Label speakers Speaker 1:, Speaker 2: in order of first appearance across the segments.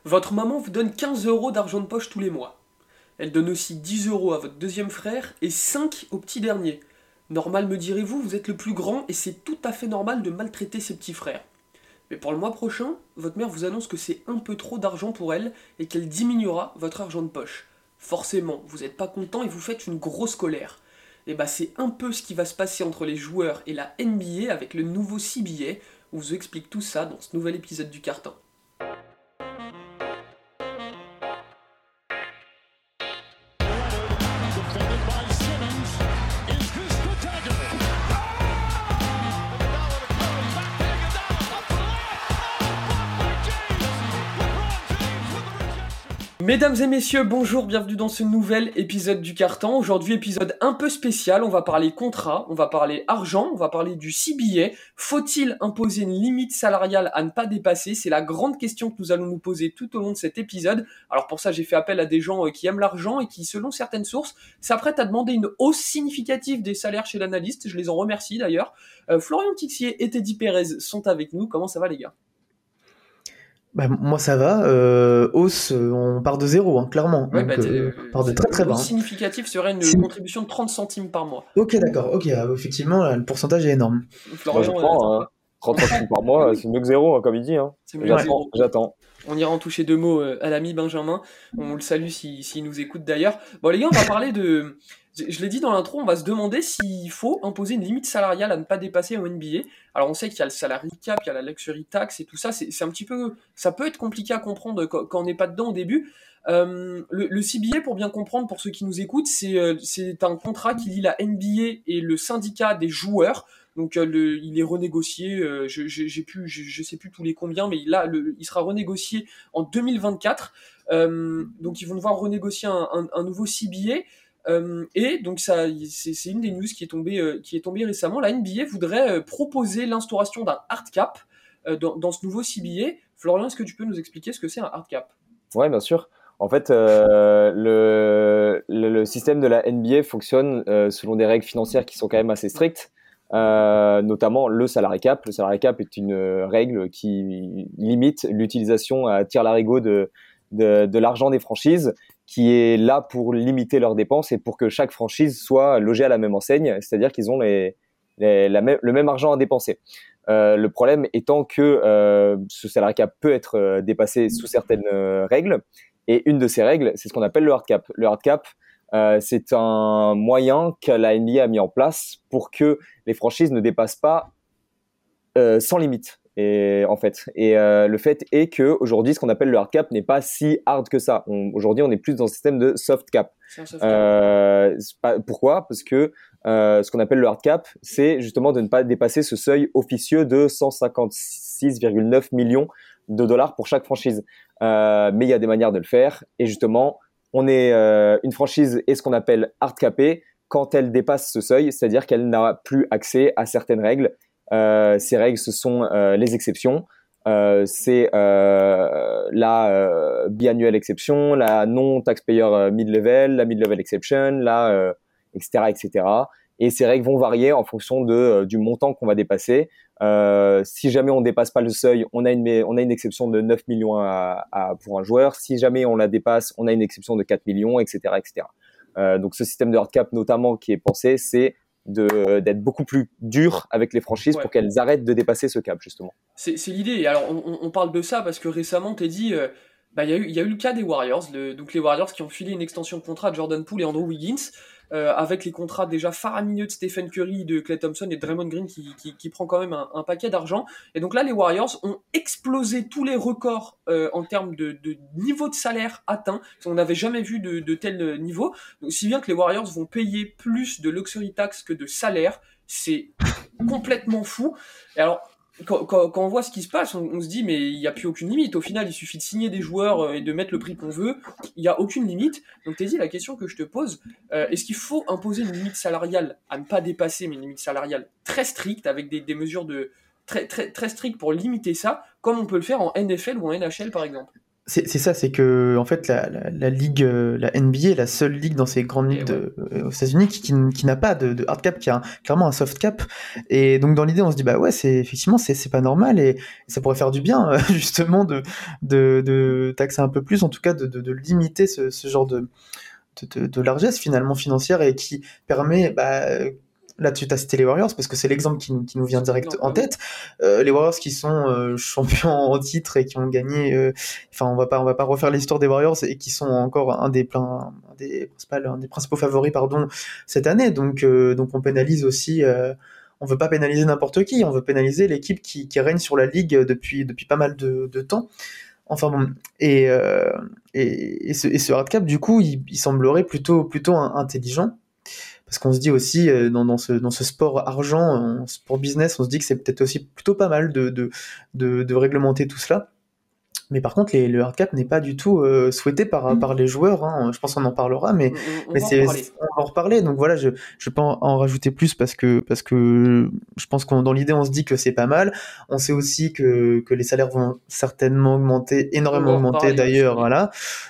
Speaker 1: Votre maman vous donne 15 euros d'argent de poche tous les mois. Elle donne aussi 10 euros à votre deuxième frère et 5 au petit dernier. Normal me direz-vous, vous êtes le plus grand et c'est tout à fait normal de maltraiter ses petits frères. Mais pour le mois prochain, votre mère vous annonce que c'est un peu trop d'argent pour elle et qu'elle diminuera votre argent de poche. Forcément, vous n'êtes pas content et vous faites une grosse colère. Et bah c'est un peu ce qui va se passer entre les joueurs et la NBA avec le nouveau CBA. On vous explique tout ça dans ce nouvel épisode du Carton. Mesdames et messieurs, bonjour, bienvenue dans ce nouvel épisode du Carton. Aujourd'hui, épisode un peu spécial, on va parler contrat, on va parler argent, on va parler du CBA. Faut-il imposer une limite salariale à ne pas dépasser? C'est la grande question que nous allons nous poser tout au long de cet épisode. Alors pour ça, j'ai fait appel à des gens qui aiment l'argent et qui, selon certaines sources, s'apprêtent à demander une hausse significative des salaires chez l'analyste. Je les en remercie d'ailleurs. Florian Tixier et Teddy Pérez sont avec nous. Comment ça va les gars?
Speaker 2: Bah, moi ça va, hausse, on part de zéro, hein, clairement,
Speaker 1: Ouais,
Speaker 2: donc on part de très
Speaker 1: une
Speaker 2: très bas.
Speaker 1: hausse significative serait une
Speaker 2: Si-
Speaker 1: contribution de 30 centimes par mois.
Speaker 2: Ok, d'accord, ok, effectivement, là, le pourcentage est énorme.
Speaker 3: Moi, je
Speaker 1: Florian,
Speaker 3: prends, hein. 30 centimes par mois, c'est mieux que zéro, hein, comme il dit. Hein.
Speaker 1: c'est mieux que
Speaker 2: Ouais.
Speaker 1: zéro.
Speaker 3: J'attends.
Speaker 1: On ira en toucher deux mots à l'ami Benjamin. On le salue s'il nous écoute d'ailleurs. Bon les gars, on va parler de... Je l'ai dit dans l'intro, on va se demander s'il faut imposer une limite salariale à ne pas dépasser en NBA. Alors on sait qu'il y a le salary cap, il y a la luxury tax et tout ça. C'est un petit peu... Ça peut être compliqué à comprendre quand on n'est pas dedans au début. Le CBA, pour bien comprendre, pour ceux qui nous écoutent, c'est un contrat qui lie la NBA et le syndicat des joueurs. Donc il est renégocié, je sais plus tous les combien, mais il sera renégocié en 2024. Donc ils vont devoir renégocier un nouveau CBA. Et donc c'est une des news qui est tombée récemment. La NBA voudrait proposer l'instauration d'un hard cap dans ce nouveau CBA. Florian, est-ce que tu peux nous expliquer ce que c'est un hard cap?
Speaker 3: Ouais, bien sûr. En fait, le système de la NBA fonctionne selon des règles financières qui sont quand même assez strictes, notamment le salary cap. Le salary cap est une règle qui limite l'utilisation à tir-larigot de l'argent des franchises, qui est là pour limiter leurs dépenses et pour que chaque franchise soit logée à la même enseigne, c'est-à-dire qu'ils ont le même argent à dépenser. Le problème étant que ce salary cap peut être dépassé sous certaines règles, et une de ces règles, c'est ce qu'on appelle le hard cap. Le hard cap, c'est un moyen que la NBA a mis en place pour que les franchises ne dépassent pas sans limite. Et en fait, le fait est que aujourd'hui, ce qu'on appelle le hard cap n'est pas si hard que ça. Aujourd'hui, on est plus dans un système de soft cap.
Speaker 1: C'est un soft cap.
Speaker 3: Pourquoi? Parce que ce qu'on appelle le hard cap, c'est justement de ne pas dépasser ce seuil officieux de 156,9 millions de dollars pour chaque franchise. Mais il y a des manières de le faire. Et justement, une franchise est ce qu'on appelle hard capée quand elle dépasse ce seuil, c'est-à-dire qu'elle n'a plus accès à certaines règles. Ces règles, ce sont les exceptions. C'est la biannual exception, la non-taxpayer mid-level, la mid-level exception, etc., etc. Et ces règles vont varier en fonction du montant qu'on va dépasser. Si jamais on dépasse pas le seuil, on a une exception de 9 millions pour un joueur. Si jamais on la dépasse, on a une exception de 4 millions, etc., etc. Donc ce système de hard cap notamment qui est pensé, c'est d'être beaucoup plus dur avec les franchises pour qu'elles arrêtent de dépasser ce cap justement.
Speaker 1: C'est l'idée. Et alors on parle de ça parce que récemment t'es dit il y a eu le cas des Warriors, donc les Warriors qui ont filé une extension de contrat à Jordan Poole et Andrew Wiggins, avec les contrats déjà faramineux de Stephen Curry, de Klay Thompson et de Draymond Green qui prend quand même un paquet d'argent. Et donc là les Warriors ont explosé tous les records en termes de niveau de salaire atteint. On n'avait jamais vu de tel niveau. Donc, si bien que les Warriors vont payer plus de luxury tax que de salaire. C'est complètement fou. Et alors quand on voit ce qui se passe, on se dit mais il n'y a plus aucune limite. Au final, il suffit de signer des joueurs et de mettre le prix qu'on veut. Il n'y a aucune limite. Donc t'es dit la question que je te pose, est-ce qu'il faut imposer une limite salariale à ne pas dépasser, mais une limite salariale très stricte avec des mesures très strictes pour limiter ça, comme on peut le faire en NFL ou en NHL par exemple?
Speaker 2: C'est ça, c'est que en fait la ligue, la NBA est la seule ligue dans ces grandes ligues
Speaker 1: Et ouais.
Speaker 2: aux États-Unis qui n'a pas de hard cap, qui a clairement un soft cap. Et donc dans l'idée, on se dit bah ouais, c'est effectivement c'est pas normal et ça pourrait faire du bien justement de taxer un peu plus, en tout cas de limiter ce genre de largesse finalement financière et qui permet là tu as cité les Warriors parce que c'est l'exemple qui nous vient
Speaker 1: Super
Speaker 2: direct
Speaker 1: exemple,
Speaker 2: en
Speaker 1: bah oui.
Speaker 2: tête. Les Warriors qui sont champions en titre et qui ont gagné enfin on va pas refaire l'histoire des Warriors et qui sont encore un des principaux favoris pardon cette année, donc on pénalise aussi on veut pas pénaliser n'importe qui, on veut pénaliser l'équipe qui règne sur la ligue depuis pas mal de temps. Enfin bon, et, euh, et ce hardcap, du coup, il semblerait plutôt intelligent, parce qu'on se dit aussi, dans ce sport argent, sport business, on se dit que c'est peut-être aussi plutôt pas mal de réglementer tout cela. Mais par contre, le hardcap n'est pas du tout souhaité par les joueurs, hein. Je pense qu'on en parlera,
Speaker 1: On
Speaker 2: mais
Speaker 1: va en reparler.
Speaker 2: on va en reparler. Donc voilà, je vais pas en rajouter plus parce que je pense qu'on dans l'idée, on se dit que c'est pas mal. On sait aussi que les salaires vont certainement augmenter,
Speaker 1: On va
Speaker 2: énormément
Speaker 1: en
Speaker 2: augmenter
Speaker 1: reparler aussi,
Speaker 2: d'ailleurs.
Speaker 1: oui.
Speaker 2: Voilà.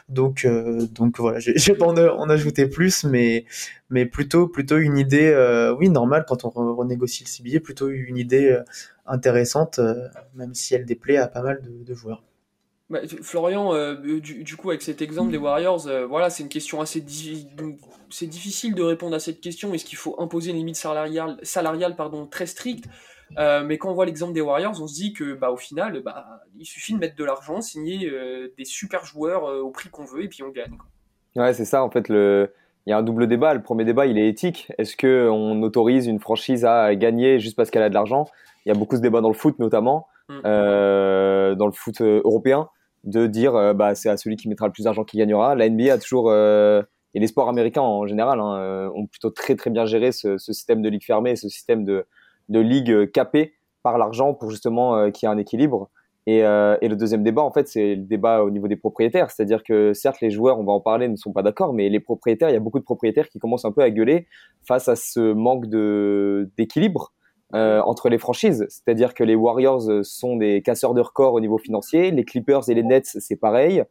Speaker 2: Donc voilà, je vais pas en ajouter plus, mais plutôt une idée, oui, normale quand on renégocie le CBA, plutôt une idée intéressante, même si elle déplaît à pas mal de joueurs.
Speaker 1: Bah, Florian, du coup, avec cet exemple des Warriors, voilà, c'est une question donc, c'est difficile de répondre à cette question. Est-ce qu'il faut imposer une limite salariale pardon, très stricte? Mais quand on voit l'exemple des Warriors, on se dit que, bah, au final, bah, il suffit de mettre de l'argent, signer des super joueurs au prix qu'on veut, et puis on gagne, quoi.
Speaker 3: Ouais, c'est ça. En fait, il y a un double débat. Le premier débat, il est éthique. Est-ce que on autorise une franchise à gagner juste parce qu'elle a de l'argent? Il y a beaucoup ce débat dans le foot, notamment
Speaker 1: Mm.
Speaker 3: dans le foot européen, de dire bah c'est à celui qui mettra le plus d'argent qui gagnera. La NBA a toujours et les sports américains en général ont plutôt très très bien géré ce système de ligue fermée, ce système de ligue capée par l'argent pour justement qu'il y ait un équilibre. Et le deuxième débat, en fait, c'est le débat au niveau des propriétaires. C'est-à-dire que certes, les joueurs, on va en parler, ne sont pas d'accord, mais les propriétaires, il y a beaucoup de propriétaires qui commencent un peu à gueuler face à ce manque d'équilibre
Speaker 1: Bah oui.
Speaker 3: entre les franchises. C'est-à-dire que les Warriors sont des casseurs de records au niveau financier, les Clippers et les Nets, c'est pareil.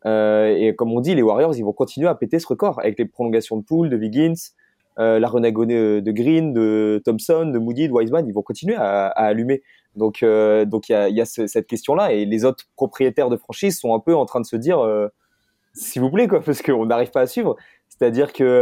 Speaker 3: Et comme on dit, les Warriors, ils vont continuer à péter ce record avec les prolongations de Poole, de Wiggins, la renégociation de Green, de Thompson, de Moody, de Wiseman, ils vont continuer à allumer. Donc il y a cette question-là et les autres propriétaires de franchises sont un peu en train de se dire s'il vous plaît quoi, parce qu'on n'arrive pas à suivre. C'est-à-dire que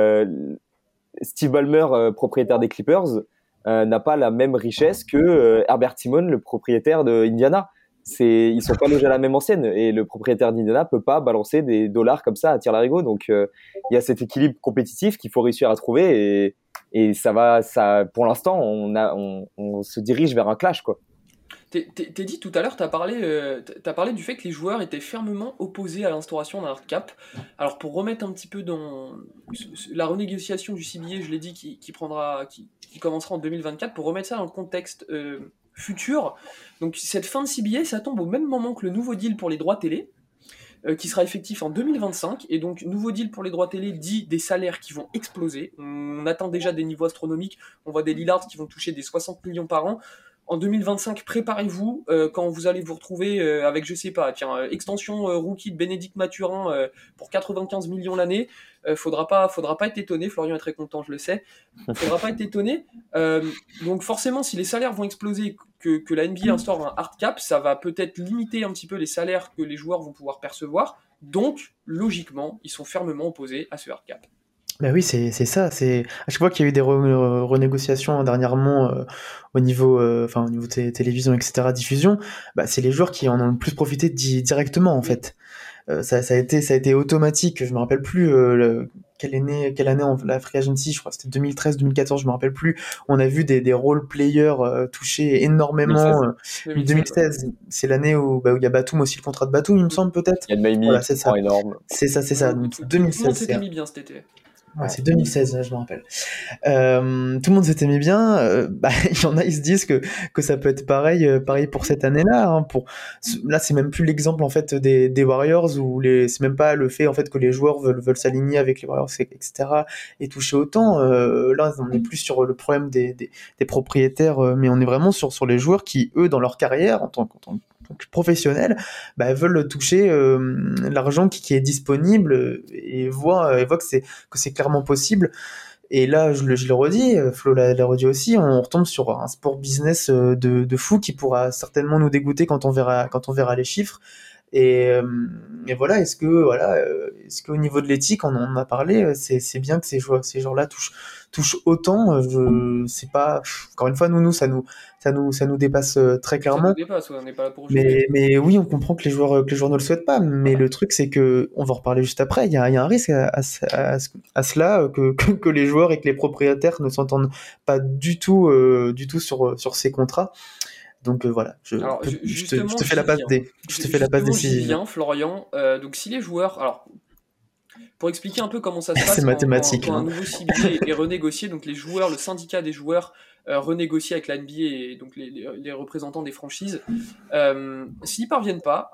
Speaker 3: Steve Ballmer, propriétaire des Clippers, n'a pas la même richesse que Herbert Simon, le propriétaire de Indiana. Ils sont pas logés à la même ancienne et le propriétaire d'Indiana peut pas balancer des dollars comme ça à tire-larigot. Donc il y a cet équilibre compétitif qu'il faut réussir à trouver et ça pour l'instant on se dirige vers un clash quoi.
Speaker 1: T'es dit tout à l'heure, t'as parlé du fait que les joueurs étaient fermement opposés à l'instauration d'un hard cap. Alors pour remettre un petit peu dans la renégociation du CBA, je l'ai dit, qui commencera en 2024, pour remettre ça dans le contexte futur. Donc cette fin de CBA, ça tombe au même moment que le nouveau deal pour les droits télé, qui sera effectif en 2025. Et donc nouveau deal pour les droits télé dit des salaires qui vont exploser. On atteint déjà des niveaux astronomiques. On voit des Lillards qui vont toucher des 60 millions par an. En 2025, préparez-vous quand vous allez vous retrouver avec, je sais pas, tiens, extension rookie de Bénédicte Mathurin pour 95 millions l'année. Faudra pas être étonné. Florian est très content, je le sais. Faudra pas être étonné. Donc forcément, si les salaires vont exploser, que la NBA instaure un hard cap, ça va peut-être limiter un petit peu les salaires que les joueurs vont pouvoir percevoir. Donc, logiquement, ils sont fermement opposés à ce hard cap.
Speaker 2: Bah oui, c'est ça. C'est à chaque fois qu'il y a eu des renégociations dernièrement au niveau télévision, etc., diffusion, bah, c'est les joueurs qui en ont le plus profité directement en
Speaker 1: Oui.
Speaker 2: fait. Ça a été automatique. Je me rappelle plus quelle année la free agency. Je crois que c'était 2013, 2014. Je me rappelle plus. On a vu des role players toucher énormément.
Speaker 3: 2016.
Speaker 1: 2016, ouais.
Speaker 2: 2016, c'est l'année où il y a Batum aussi, le contrat de Batum, il me semble peut-être.
Speaker 3: Il y a de Miami
Speaker 2: Voilà,
Speaker 3: qui
Speaker 2: c'est
Speaker 3: prend
Speaker 2: ça.
Speaker 3: énorme.
Speaker 2: C'est ça. Donc
Speaker 1: Tout le monde
Speaker 2: 2016,
Speaker 1: s'était mis bien cet été.
Speaker 2: ouais,
Speaker 3: Ouais.
Speaker 2: c'est 2016, je me rappelle. Tout le monde s'était mis bien. Bah, il y en a, ils se disent que ça peut être pareil, pareil pour cette année-là. Hein, là, c'est même plus l'exemple en fait des Warriors où c'est même pas le fait en fait que les joueurs veulent s'aligner avec les Warriors, etc. et toucher autant. Là, on est plus sur le problème des propriétaires, mais on est vraiment sur les joueurs qui, eux, dans leur carrière, en tant donc professionnels, veulent toucher l'argent qui est disponible et voient que c'est clairement possible. Et là, je le redis, Flo l'a redit aussi, on retombe sur un sport business de fou qui pourra certainement nous dégoûter quand on verra les chiffres. Et, euh, et voilà, est-ce qu'au niveau de l'éthique, on en a parlé, c'est bien que ces joueurs-là touchent autant. C'est pas, encore une fois, ça nous dépasse très
Speaker 1: Ça nous
Speaker 2: clairement.
Speaker 1: dépasse, ouais, on n'est pas là pour juger.
Speaker 2: Mais oui, on comprend que les joueurs ne le souhaitent pas. Mais le truc, c'est que, on va en reparler juste après, il y a un risque à cela, que les joueurs et que les propriétaires ne s'entendent pas du tout sur ces contrats. Donc voilà,
Speaker 1: Alors
Speaker 2: je
Speaker 1: justement,
Speaker 2: te fais la
Speaker 1: j'y
Speaker 2: passe
Speaker 1: viens.
Speaker 2: D. Je te fais la passe
Speaker 1: Justement, j'y
Speaker 2: décisive.
Speaker 1: viens, Florian. Donc si les joueurs, alors pour expliquer un peu comment ça se
Speaker 2: C'est
Speaker 1: passe
Speaker 2: mathématique,
Speaker 1: quand un
Speaker 2: là.
Speaker 1: nouveau CBA est renégocié, donc les joueurs, le syndicat des joueurs renégocie avec la NBA et donc les représentants des franchises, s'ils parviennent pas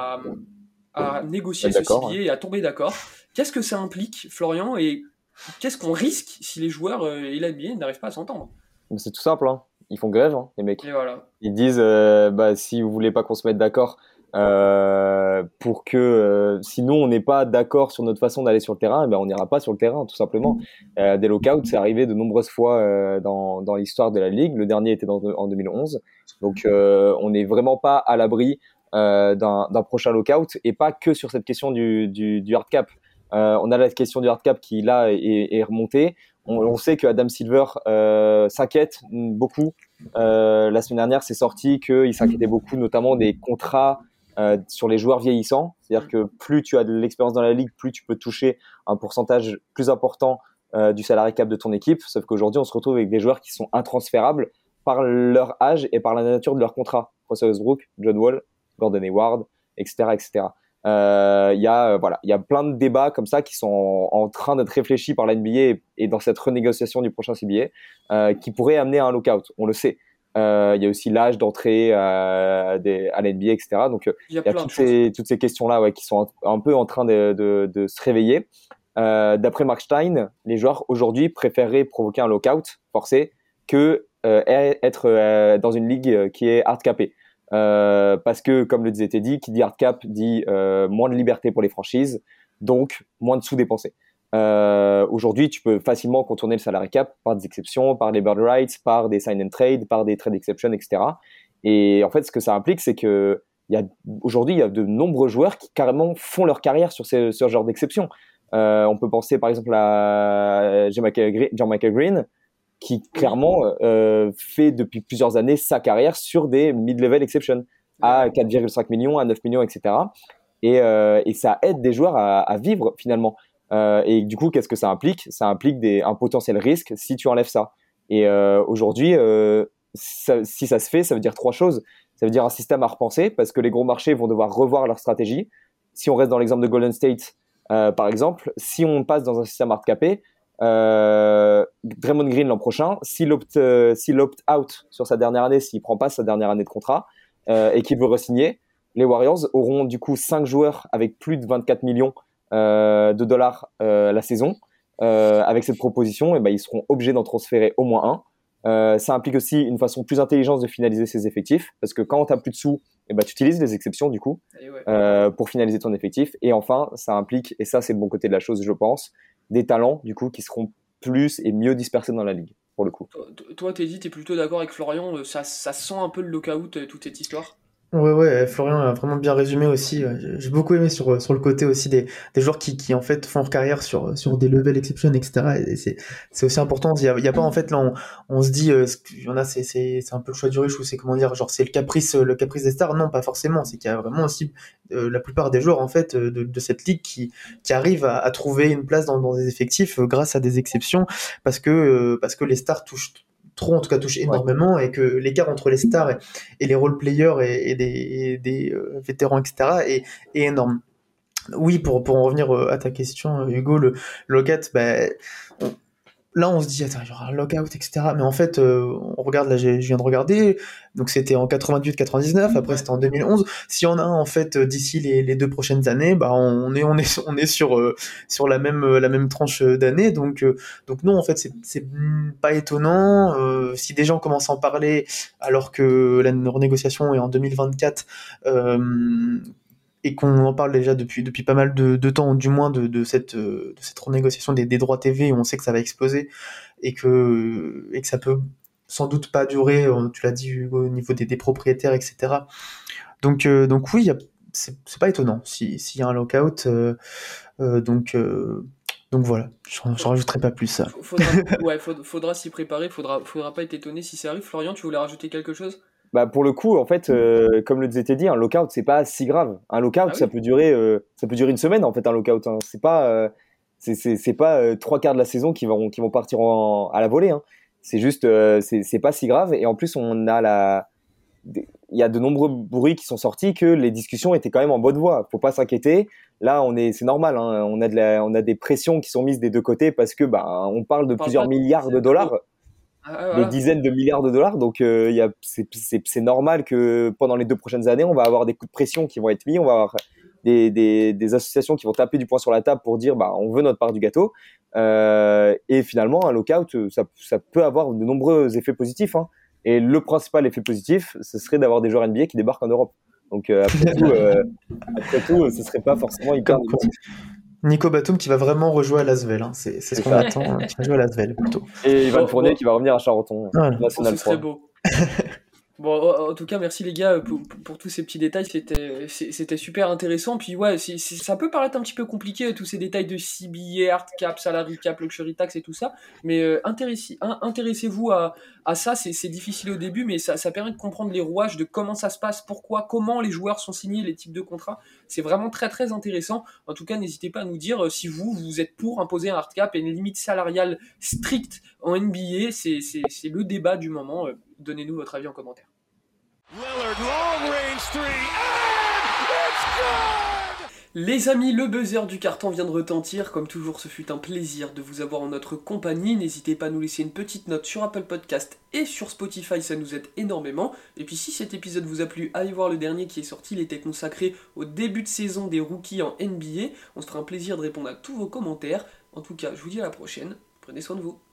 Speaker 1: à négocier ce
Speaker 3: D'accord.
Speaker 1: CBA et à tomber d'accord, qu'est-ce que ça implique, Florian, et qu'est-ce qu'on risque si les joueurs et la NBA n'arrivent pas à s'entendre?
Speaker 3: C'est tout simple, hein. Ils font grève, hein, les mecs.
Speaker 1: Et voilà.
Speaker 3: Ils disent, si vous voulez pas qu'on se mette d'accord, pour que si nous on n'est pas d'accord sur notre façon d'aller sur le terrain, on n'ira pas sur le terrain, tout simplement. Des lockouts, c'est arrivé de nombreuses fois dans l'histoire de la ligue. Le dernier était en 2011. Donc on n'est vraiment pas à l'abri d'un prochain lockout, et pas que sur cette question du hard cap. On a la question du hard cap qui là est remontée. On sait que Adam Silver s'inquiète beaucoup. La semaine dernière, c'est sorti qu'il s'inquiétait beaucoup, notamment des contrats sur les joueurs vieillissants. C'est-à-dire que plus tu as de l'expérience dans la ligue, plus tu peux toucher un pourcentage plus important du salary cap de ton équipe. Sauf qu'aujourd'hui, on se retrouve avec des joueurs qui sont intransférables par leur âge et par la nature de leur contrat. Russell Westbrook, John Wall, Gordon Hayward, etc., etc. Il y a plein de débats comme ça qui sont en train d'être réfléchis par la NBA et dans cette renégociation du prochain CBA qui pourrait amener à un lockout. On le sait. Il y a aussi l'âge d'entrée à la NBA, etc. Donc
Speaker 1: Il y a
Speaker 3: il y a
Speaker 1: plein de choses.
Speaker 3: toutes ces questions-là qui sont un peu en train de se réveiller. D'après Mark Stein, les joueurs aujourd'hui préféreraient provoquer un lockout forcé que être dans une ligue qui est hard capée. Parce que, comme le disait Teddy, qui dit hard cap dit moins de liberté pour les franchises, donc moins de sous-dépensés. Aujourd'hui, tu peux facilement contourner le salary cap par des exceptions, par des bird rights, par des sign and trade, par des trade exceptions, etc. Et en fait, ce que ça implique, c'est que aujourd'hui, il y a de nombreux joueurs qui carrément font leur carrière sur ce genre d'exception. On peut penser par exemple à John-Michael Green, qui clairement fait depuis plusieurs années sa carrière sur des mid-level exceptions à 4,5 millions, à 9 millions, etc. Et ça aide des joueurs à vivre finalement. Et du coup, qu'est-ce que ça implique? Ça implique un potentiel risque si tu enlèves ça. Et aujourd'hui, si ça se fait, ça veut dire trois choses. Ça veut dire un système à repenser parce que les gros marchés vont devoir revoir leur stratégie. Si on reste dans l'exemple de Golden State, par exemple, si on passe dans un système hard capé, Draymond Green l'an prochain, s'il opt-out sur sa dernière année, s'il prend pas sa dernière année de contrat et qu'il veut re-signer, les Warriors auront du coup 5 joueurs avec plus de 24 millions de dollars la saison. Avec cette proposition, ils seront obligés d'en transférer au moins un. Ça implique aussi une façon plus intelligente de finaliser ses effectifs, parce que quand tu n'as plus de sous, tu utilises les exceptions du coup pour finaliser ton effectif. Et enfin, ça implique, et ça c'est le bon côté de la chose je pense, des talents du coup qui seront plus et mieux dispersés dans la ligue pour le coup.
Speaker 1: Toi, Teddy, t'es plutôt d'accord avec Florian, ça sent un peu le lockout, toute cette histoire?
Speaker 2: Ouais, Florian a vraiment bien résumé aussi. J'ai beaucoup aimé sur le côté aussi des joueurs qui en fait font leur carrière sur des level exception, etc. Et c'est aussi important. Il y a pas en fait là on se dit il y en a c'est un peu le choix du riche ou c'est comment dire genre c'est le caprice des stars. Non, pas forcément. C'est qu'il y a vraiment aussi la plupart des joueurs en fait de cette ligue qui arrivent à trouver une place dans des effectifs grâce à des exceptions parce que les stars en tout cas touche énormément et que l'écart entre les stars et les role players et des vétérans etc est énorme. Oui, pour en revenir à ta question Hugo, le lockout, là, on se dit, attends, il y aura un lockout, etc. Mais en fait, on regarde, là, je viens de regarder, donc c'était en 98-99, après
Speaker 1: Ouais.
Speaker 2: c'était en 2011. S'il y en a un, en fait, d'ici les 2 prochaines années, bah, on est sur la même tranche d'années. Donc non, en fait, c'est pas étonnant. Si des gens commencent à en parler, alors que la renégociation est en 2024, et qu'on en parle déjà depuis pas mal de temps, ou du moins de cette renégociation des droits TV, où on sait que ça va exploser, et que ça peut sans doute pas durer, tu l'as dit, au niveau des propriétaires, etc. Donc oui, c'est pas étonnant s'il y a un lockout. Donc voilà, j'en rajouterai pas plus ça.
Speaker 1: Faudra s'y préparer, faudra pas être étonné si ça arrive. Florian, tu voulais rajouter quelque chose?
Speaker 3: Bah pour le coup, en fait, comme le disait Teddy, un lockout c'est pas si grave. Un lockout
Speaker 1: Ah oui?
Speaker 3: ça peut durer une semaine en fait un lockout. Hein. C'est pas trois quarts de la saison qui vont partir à la volée. Hein. C'est juste c'est pas si grave et en plus il y a de nombreux bruits qui sont sortis que les discussions étaient quand même en bonne voie. Faut pas s'inquiéter. Là c'est normal. Hein. On a des pressions qui sont mises des deux côtés parce que on parle de
Speaker 1: On parle
Speaker 3: plusieurs
Speaker 1: pas
Speaker 3: milliards de dollars. De
Speaker 1: voilà.
Speaker 3: dizaines de milliards de dollars. Donc, c'est normal que pendant les 2 prochaines années, on va avoir des coups de pression qui vont être mis. On va avoir des associations qui vont taper du poing sur la table pour dire on veut notre part du gâteau. Et finalement, un lockout, ça peut avoir de nombreux effets positifs. Hein. Et le principal effet positif, ce serait d'avoir des joueurs NBA qui débarquent en Europe. Donc, après tout, ce serait pas forcément hyper
Speaker 2: Comme quoi.
Speaker 3: négatif.
Speaker 2: Nico Batum qui va vraiment rejouer à L'Asvel, hein. C'est ce
Speaker 3: C'est
Speaker 2: qu'on
Speaker 3: ça.
Speaker 2: attend, qui va jouer à L'Asvel plutôt.
Speaker 3: Et Ivan
Speaker 1: Bon,
Speaker 3: Fournier qui va revenir à Charenton,
Speaker 2: Voilà.
Speaker 3: National
Speaker 1: ce serait
Speaker 3: 3.
Speaker 1: beau. Bon, en tout cas, merci les gars pour tous ces petits détails, c'était super intéressant. Puis ouais, ça peut paraître un petit peu compliqué, tous ces détails de CBA, hard cap, salary cap, luxury tax et tout ça, mais intéressez-vous à ça, c'est difficile au début, mais ça permet de comprendre les rouages, de comment ça se passe, pourquoi, comment les joueurs sont signés, les types de contrats. C'est vraiment très très intéressant. En tout cas, n'hésitez pas à nous dire si vous êtes pour imposer un hard cap et une limite salariale stricte en NBA, c'est le débat du moment. Donnez-nous votre avis en commentaire.
Speaker 4: Lillard, long range three, and it's good!
Speaker 1: Les amis, le buzzer du carton vient de retentir. Comme toujours, ce fut un plaisir de vous avoir en notre compagnie. N'hésitez pas à nous laisser une petite note sur Apple Podcast et sur Spotify, ça nous aide énormément. Et puis si cet épisode vous a plu, allez voir le dernier qui est sorti. Il était consacré au début de saison des rookies en NBA. On se fera un plaisir de répondre à tous vos commentaires. En tout cas, je vous dis à la prochaine. Prenez soin de vous.